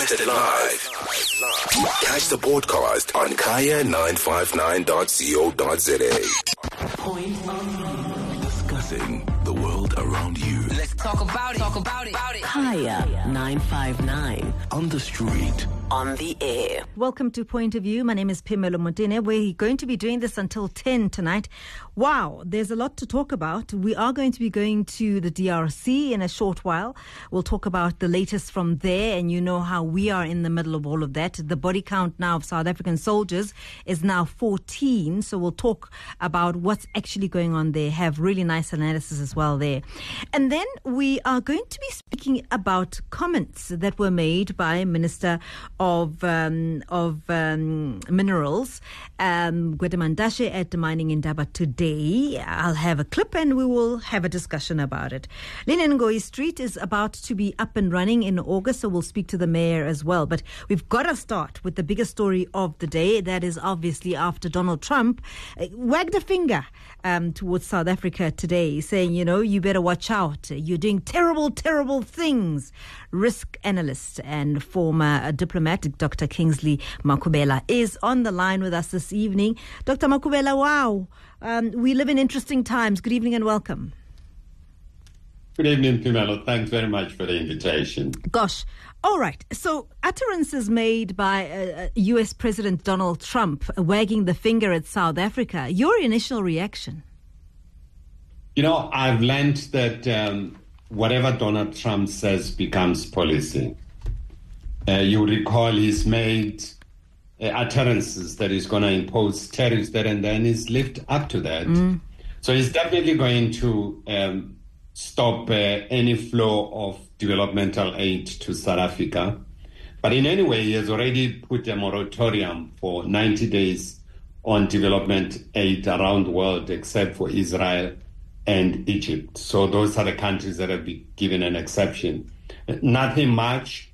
Broadcasted live. Catch the podcast on kaya959.co.za. Point of view. Discussing the world around you. Let's talk about it. Kaya 959. On the street. On the air. Welcome to Point of View. My name is Phemelo Motene. We're going to be doing this until 10 tonight. Wow, there's a lot to talk about. We are going to be going to the DRC in a short while. We'll talk about the latest from there, and you know how we are in the middle of all of that. The body count now of South African soldiers is now 14, so we'll talk about what's actually going on there, have really nice analysis as well there. And then we are going to be speaking about comments that were made by Minister of Minerals, Gwede at the Mining Indaba today. I'll have a clip and we will have a discussion about it. Linengoi Street is about to be up and running in August, so we'll speak to the mayor as well. But we've got to start with the biggest story of the day. That is obviously after Donald Trump wagged a finger towards South Africa today, saying, you know, you better watch out. You're doing terrible, terrible things. Risk analyst and former diplomat, Dr. Kingsley Makubela, is on the line with us this evening. Dr. Makubela, wow. We live in interesting times. Good evening and welcome. Good evening, Phemelo. Thanks very much for the invitation. Gosh. All right. So utterances made by U.S. President Donald Trump wagging the finger at South Africa. Your initial reaction? You know, I've learned that whatever Donald Trump says becomes policy. You recall he's made utterances that he's going to impose tariffs there, and then he's lived up to that. So he's definitely going to stop any flow of developmental aid to South Africa. But in any way, he has already put a moratorium for 90 days on development aid around the world, except for Israel and Egypt. So those are the countries that have been given an exception. Nothing much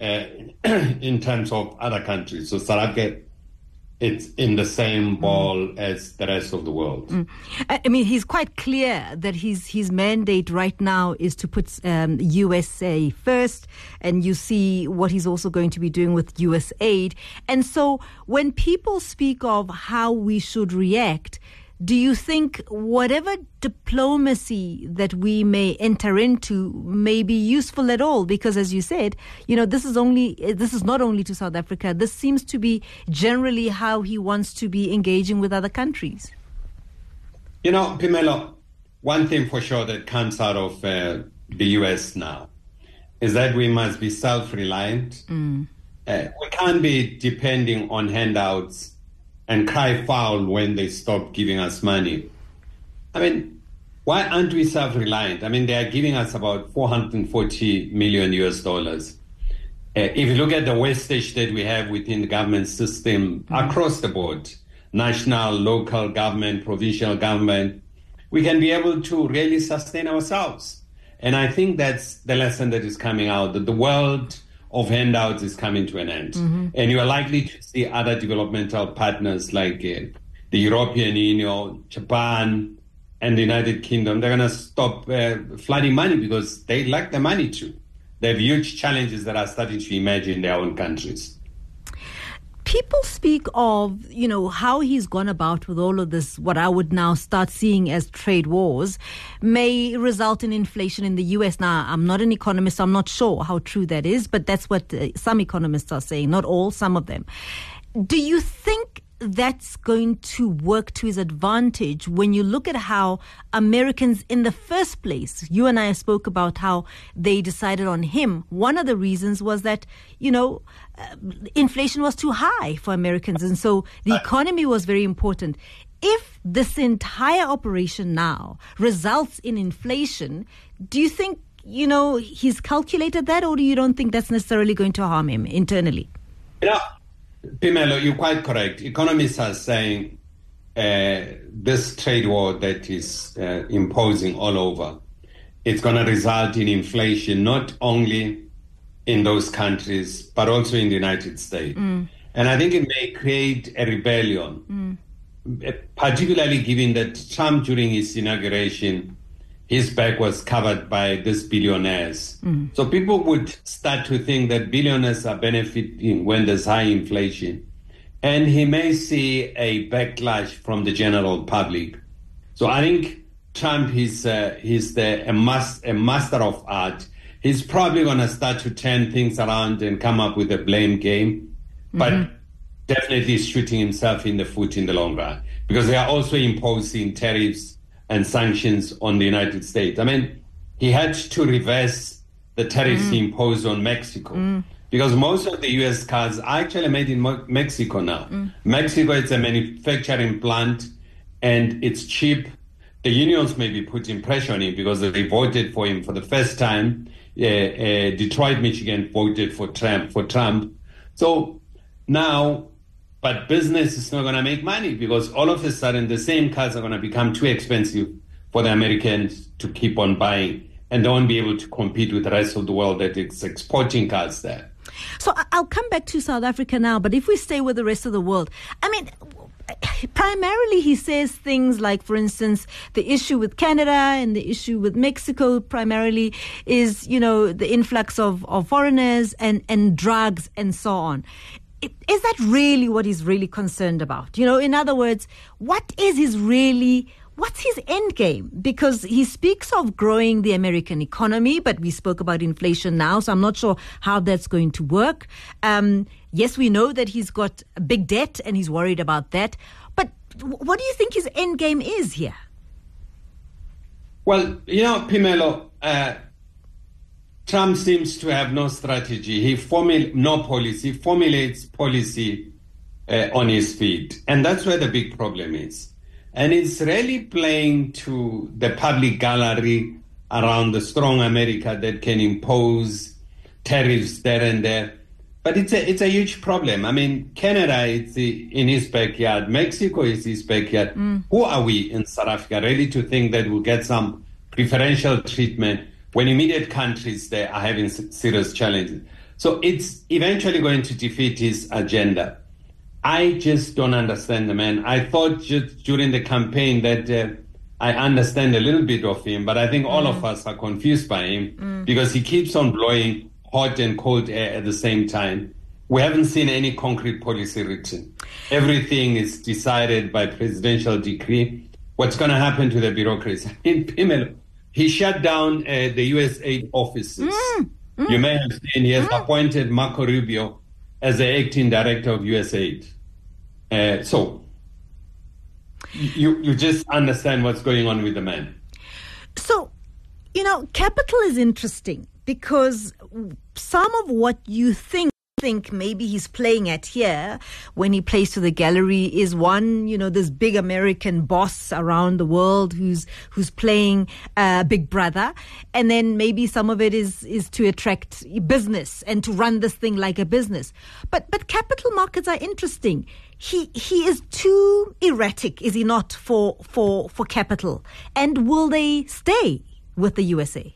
in terms of other countries. So South Africa, it's in the same ball as the rest of the world. I mean, he's quite clear that his mandate right now is to put USA first, and you see what he's also going to be doing with US aid. And so when people speak of how we should react, do you think whatever diplomacy that we may enter into may be useful at all? Because as you said, you know, this is not only to South Africa. This seems to be generally how he wants to be engaging with other countries. You know, Phemelo, one thing for sure that comes out of the US now is that we must be self-reliant. We can't be depending on handouts and cry foul when they stop giving us money. I mean, why aren't we self-reliant? I mean, they are giving us about $440 million US. If you look at the wastage that we have within the government system across the board, national, local government, provincial government, we can be able to really sustain ourselves. And I think that's the lesson that is coming out, that the world of handouts is coming to an end. And you are likely to see other developmental partners like the European Union, Japan, and the United Kingdom. They're going to stop flooding money because they lack the money too. They have huge challenges that are starting to emerge in their own countries. People speak of, you know, how he's gone about with all of this, what I would now start seeing as trade wars, may result in inflation in the US. Now, I'm not an economist, so I'm not sure how true that is, but that's what some economists are saying, not all, some of them. Do you think that's going to work to his advantage when you look at how Americans in the first place, you and I spoke about how they decided on him. One of the reasons was that, you know, inflation was too high for Americans. And so the economy was very important. If this entire operation now results in inflation, do you think, you know, he's calculated that, or do you don't think that's necessarily going to harm him internally? Yeah. Phemelo, you're quite correct. Economists are saying this trade war that is imposing all over, it's going to result in inflation not only in those countries, but also in the United States. And I think it may create a rebellion, particularly given that Trump, during his inauguration, his back was covered by these billionaires. So people would start to think that billionaires are benefiting when there's high inflation. And he may see a backlash from the general public. So I think Trump is a master of art. He's probably going to start to turn things around and come up with a blame game, but definitely shooting himself in the foot in the long run, because they are also imposing tariffs and sanctions on the United States. I mean, he had to reverse the tariffs he imposed on Mexico, because most of the U.S. cars are actually made in Mexico now. Mexico is a manufacturing plant, and it's cheap. The unions may be putting pressure on him because they voted for him for the first time. Detroit, Michigan voted for Trump. So now, but business is not going to make money, because all of a sudden the same cars are going to become too expensive for the Americans to keep on buying, and they won't be able to compete with the rest of the world that is exporting cars there. So I'll come back to South Africa now, but if we stay with the rest of the world, I mean, primarily he says things like, for instance, the issue with Canada and the issue with Mexico primarily is, the influx of foreigners and drugs and so on. Is that really what he's really concerned about? In other words, what's his end game? Because he speaks of growing the American economy, but we spoke about inflation now, so I'm not sure how that's going to work. Yes, we know that he's got a big debt and he's worried about that. But what do you think his end game is here? Well, Phemelo, Trump seems to have no strategy. He formulates policy on his feet. And that's where the big problem is. And it's really playing to the public gallery around the strong America that can impose tariffs there and there. But it's a huge problem. I mean, Canada is in his backyard. Mexico is his backyard. Who are we in South Africa really to think that we'll get some preferential treatment when immediate countries there are having serious challenges? So it's eventually going to defeat his agenda. I just don't understand the man. I thought just during the campaign that I understand a little bit of him, but I think all of us are confused by him because he keeps on blowing hot and cold air at the same time. We haven't seen any concrete policy written. Everything is decided by presidential decree. What's going to happen to the bureaucracy? He shut down the USAID offices. You may have seen he has appointed Marco Rubio as the acting director of USAID. So you just understand what's going on with the man. So, capital is interesting because some of what you think maybe he's playing at here when he plays to the gallery is one, this big American boss around the world who's playing Big Brother. And then maybe some of it is to attract business and to run this thing like a business. But capital markets are interesting. He is too erratic, is he not, for capital? And will they stay with the USA?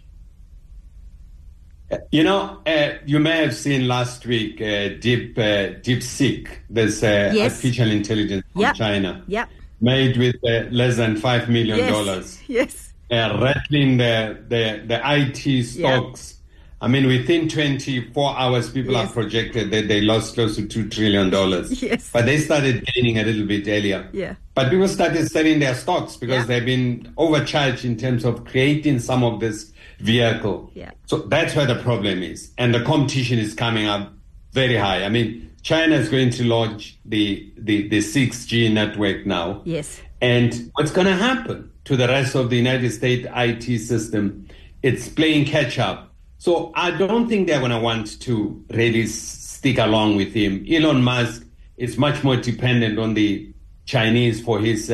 You may have seen last week DeepSeek, this artificial intelligence from China, made with less than $5 million. Yes. Rattling the IT stocks. I mean, within 24 hours, people are projected that they lost close to $2 trillion. Yes. But they started gaining a little bit earlier. Yeah. But people started selling their stocks because they've been overcharged in terms of creating some of this vehicle. Yeah. So that's where the problem is. And the competition is coming up very high. I mean, China is going to launch the 6G network now. Yes. And what's going to happen to the rest of the United States IT system? It's playing catch up. So I don't think they're going to want to really stick along with him. Elon Musk is much more dependent on the Chinese for his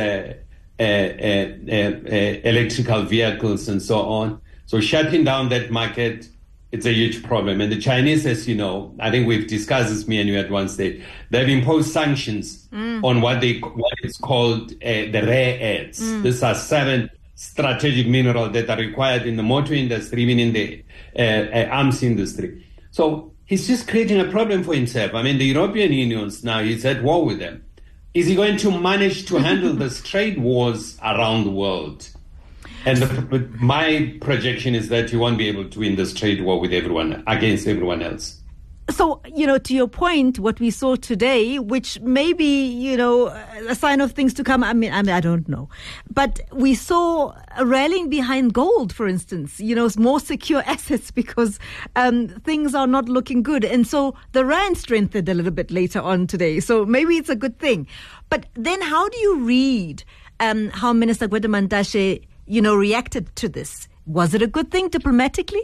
electrical vehicles and so on. So shutting down that market, it's a huge problem. And the Chinese, as you know, I think we've discussed this, me and you at one stage, they've imposed sanctions on what is called the rare earths. These are 7 strategic minerals that are required in the motor industry, even in the arms industry. So he's just creating a problem for himself. I mean, the European Unions now, he's at war with them. Is he going to manage to handle these trade wars around the world? And my projection is that you won't be able to win this trade war with everyone, against everyone else. So, to your point, what we saw today, which may be, a sign of things to come. I mean, I don't know. But we saw a rallying behind gold, for instance, more secure assets because things are not looking good. And so the rand strengthened a little bit later on today. So maybe it's a good thing. But then how do you read how Minister Gwede Mantashe, reacted to this? Was it a good thing diplomatically?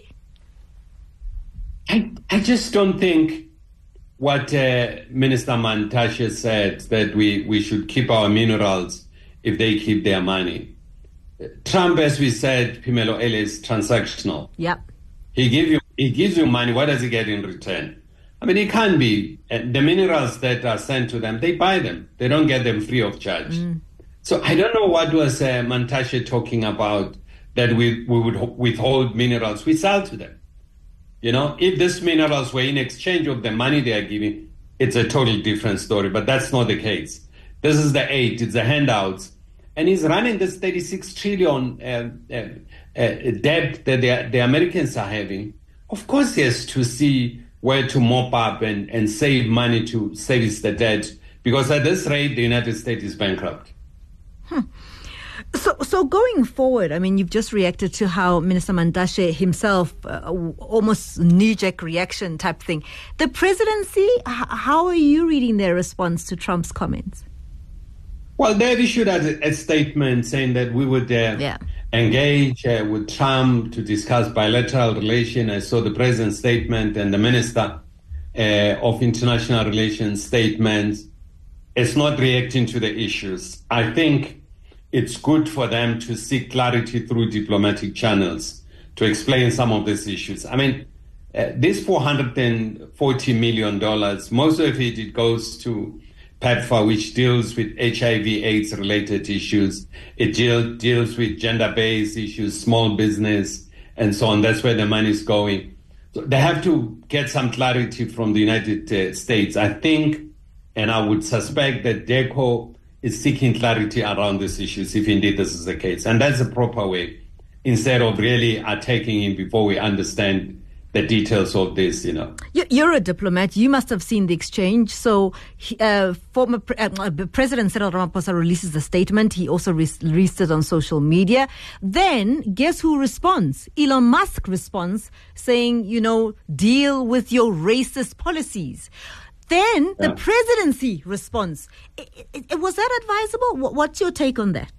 I just don't think what Minister Mantashe said, that we should keep our minerals if they keep their money. Trump, as we said, Phemelo earlier, is transactional. Yep. He gives you money. What does he get in return? I mean, it can't be. The minerals that are sent to them, they buy them. They don't get them free of charge. So I don't know what was Mantashe talking about, that we would withhold minerals. We sell to them. If these minerals were in exchange of the money they are giving, it's a totally different story. But that's not the case. This is the aid, it's the handouts. And he's running this 36 trillion debt that the Americans are having. Of course, he has to see where to mop up and save money to service the debt, because at this rate, the United States is bankrupt. So going forward, I mean, you've just reacted to how Minister Mantashe himself, almost knee-jerk reaction type thing. The presidency, how are you reading their response to Trump's comments? Well, they've issued a statement saying that we would engage with Trump to discuss bilateral relations. I saw the president's statement and the Minister of International Relations statements. It's not reacting to the issues. I think it's good for them to seek clarity through diplomatic channels to explain some of these issues. I mean, this $440 million, most of it goes to PEPFAR, which deals with HIV/AIDS-related issues. It deals with gender-based issues, small business, and so on. That's where the money is going. So they have to get some clarity from the United States. I think, and I would suspect that DECO is seeking clarity around these issues, if indeed this is the case. And that's the proper way, instead of really attacking him before we understand the details of this, You're a diplomat. You must have seen the exchange. So former President Cyril Ramaphosa releases a statement. He also released it on social media. Then guess who responds? Elon Musk responds saying, deal with your racist policies. Then the presidency responds. Was that advisable? What's your take on that?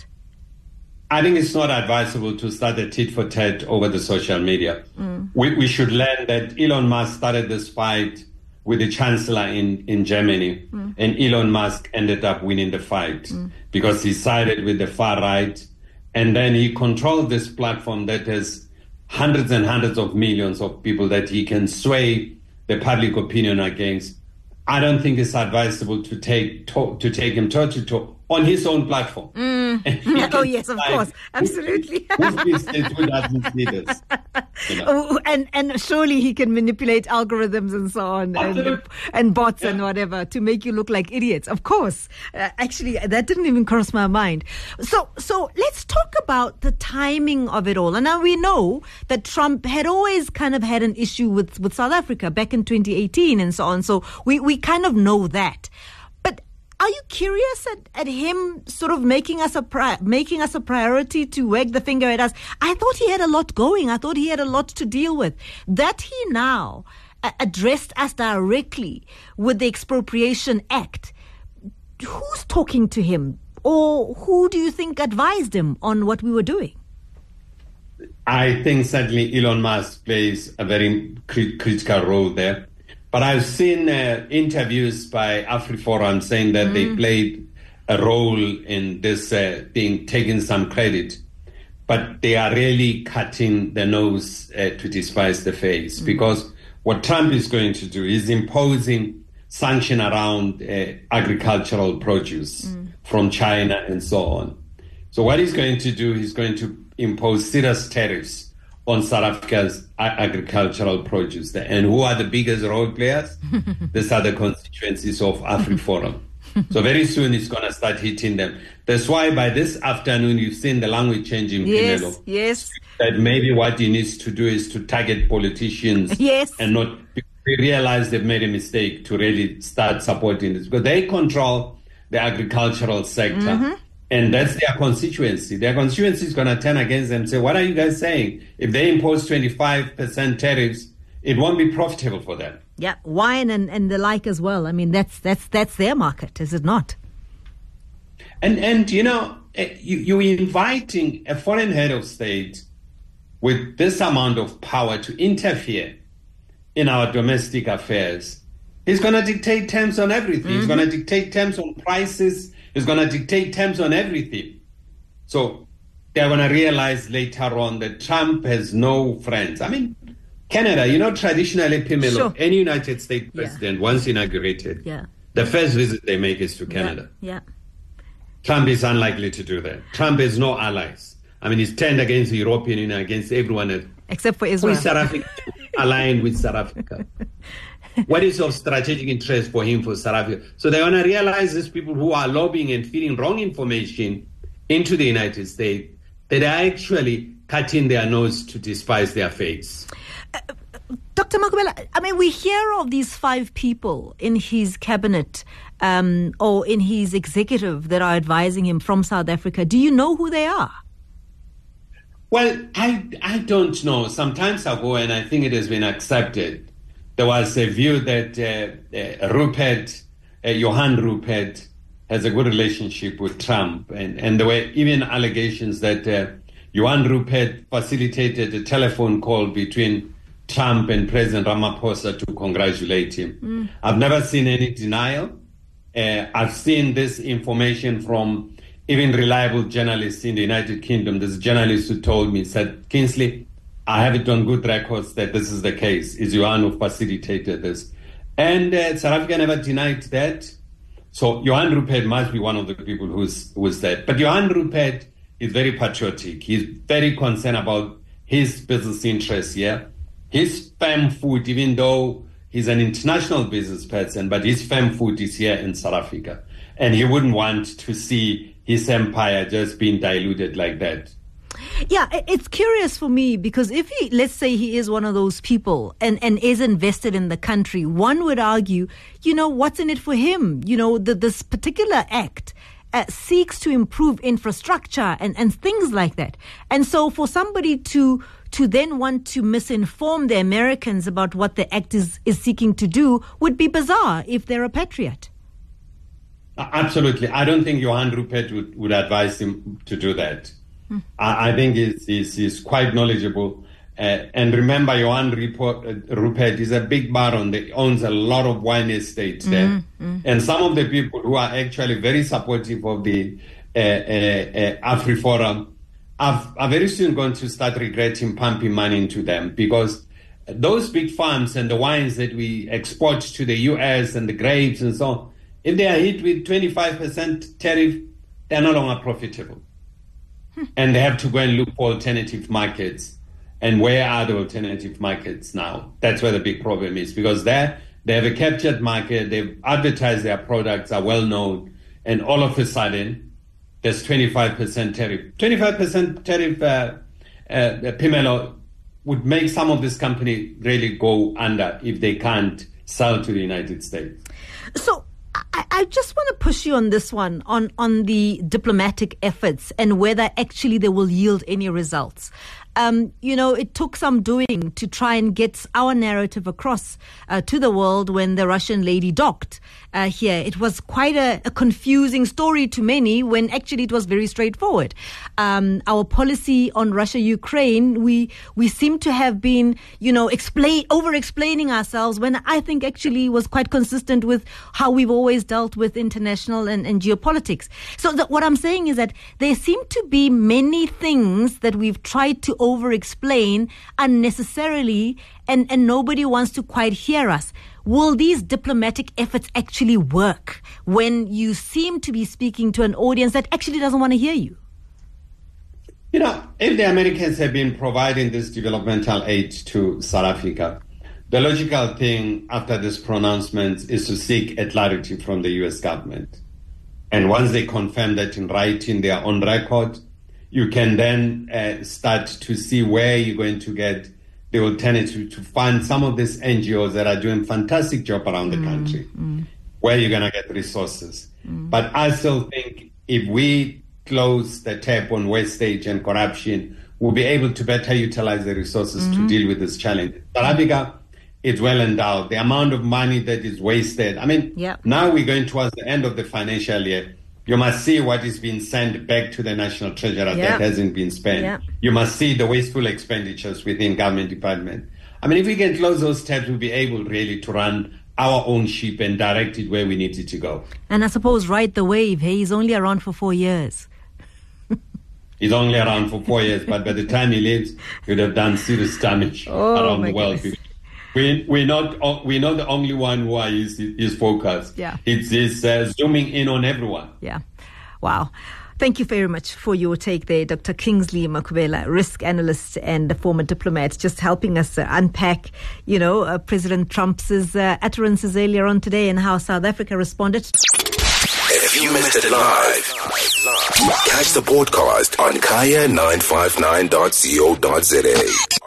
I think it's not advisable to start a tit-for-tat over the social media. We should learn that Elon Musk started this fight with the chancellor in Germany, and Elon Musk ended up winning the fight because he sided with the far right, and then he controlled this platform that has hundreds and hundreds of millions of people that he can sway the public opinion against. I don't think it's advisable to take him toe-to-toe on his own platform. Oh, yes, of course. Absolutely. Who doesn't see this? And surely he can manipulate algorithms and so on, and bots and whatever to make you look like idiots. Of course. Actually, that didn't even cross my mind. So let's talk about the timing of it all. And now we know that Trump had always kind of had an issue with South Africa back in 2018 and so on. So we kind of know that. Are you curious at him sort of making us a priority to wag the finger at us? I thought he had a lot going. I thought he had a lot to deal with. That he now addressed us directly with the Expropriation Act. Who's talking to him? Or who do you think advised him on what we were doing? I think certainly Elon Musk plays a very critical role there. But I've seen interviews by AfriForum saying that they played a role in this taking some credit. But they are really cutting the nose to despise the face. Because what Trump is going to do is imposing sanction around agricultural produce from China and so on. So what he's going to do, he's going to impose serious tariffs on South Africa's agricultural produce. And who are the biggest role players? These are the constituencies of AfriForum. So very soon it's going to start hitting them. That's why by this afternoon you've seen the language changing. Yes, yes. That maybe what he needs to do is to target politicians. Yes. And not realize they've made a mistake to really start supporting this. Because they control the agricultural sector. And that's their constituency. Their constituency is going to turn against them and say, what are you guys saying? If they impose 25% tariffs, it won't be profitable for them. Yeah, wine and the like as well. I mean, that's their market, is it not? And you're inviting a foreign head of state with this amount of power to interfere in our domestic affairs. He's going to dictate terms on everything. He's going to dictate terms on prices. He's going to dictate terms on everything. So they're going to realize later on that Trump has no friends. I mean, Canada, traditionally, Pimelo, any United States president, once inaugurated, the first visit they make is to Canada. Yeah. Trump is unlikely to do that. Trump has no allies. I mean, he's turned against the European Union, against everyone else. Except for Israel. Who is South Africa aligned with South Africa? What is of strategic interest for him for South Africa? So they're going to realize these people who are lobbying and feeding wrong information into the United States, that are actually cutting their nose to despise their face. Dr. Makubela, I mean, we hear of these 5 people in his cabinet or in his executive that are advising him from South Africa. Do you know who they are? Well, I don't know. Some time ago, and I think it has been accepted, there was a view that Johann Rupert, has a good relationship with Trump. And there were even allegations that Johann Rupert facilitated a telephone call between Trump and President Ramaphosa to congratulate him. I've never seen any denial. I've seen this information from even reliable journalists in the United Kingdom. There's a journalist who told me, said, Kingsley, I have it on good records that this is the case. It's Johann who facilitated this. And South Africa never denied that. So Johann Rupert must be one of the people who's that. But Johann Rupert is very patriotic. He's very concerned about his business interests here. His firm foot, even though he's an international business person, but his firm foot is here in South Africa. And he wouldn't want to see his empire just being diluted like that. Yeah, it's curious for me because if let's say he is one of those people and is invested in the country, one would argue, what's in it for him? This particular act seeks to improve infrastructure and things like that. And so for somebody to then want to misinform the Americans about what the act is seeking to do would be bizarre if they're a patriot. Absolutely. I don't think Johann Rupert would advise him to do that. I think he's quite knowledgeable. And remember, Johann Rupert is a big baron that owns a lot of wine estates there. And some of the people who are actually very supportive of the AfriForum are very soon going to start regretting pumping money into them, because those big farms and the wines that we export to the US and the grapes and so on, if they are hit with 25% tariff, they're no longer profitable. And they have to go and look for alternative markets. And where are the alternative markets now? That's where the big problem is, because there they have a captured market, they've advertised their products, are well known, and all of a sudden there's 25% tariff. 25% tariff, Pimelo, would make some of this company really go under if they can't sell to the United States. So I just want to push you on this one, on the diplomatic efforts and whether actually they will yield any results. It took some doing to try and get our narrative across to the world when the Russian lady docked here. It was quite a confusing story to many when actually it was very straightforward. Our policy on Russia-Ukraine, we seem to have been, over-explaining ourselves when I think actually was quite consistent with how we've always dealt with international and geopolitics. So what I'm saying is that there seem to be many things that we've tried to over-explain unnecessarily and nobody wants to quite hear us. Will these diplomatic efforts actually work when you seem to be speaking to an audience that actually doesn't want to hear you? If the Americans have been providing this developmental aid to South Africa, the logical thing after this pronouncement is to seek a clarity from the U.S. government. And once they confirm that in writing, they are on record, you can then start to see where you're going to get the alternative to fund some of these NGOs that are doing fantastic job around the country, where you're going to get resources. But I still think if we close the tap on wastage and corruption, we'll be able to better utilize the resources to deal with this challenge. South Africa is well endowed. The amount of money that is wasted. I mean, now we're going towards the end of the financial year. You must see what is being sent back to the National Treasurer that hasn't been spent. You must see the wasteful expenditures within government department. I mean, if we can close those tabs, we'll be able really to run our own ship and direct it where we need it to go. And I suppose ride the wave. Hey, he's only around for 4 years. He's only around for 4 years, but by the time he leaves, he would have done serious damage around the world. We're not the only one who are his focus. It's zooming in on everyone. Yeah. Wow. Thank you very much for your take there, Dr. Kingsley Makhubela, risk analyst and a former diplomat, just helping us unpack, President Trump's utterances earlier on today and how South Africa responded. If you missed it live, catch the podcast on kaya959.co.za.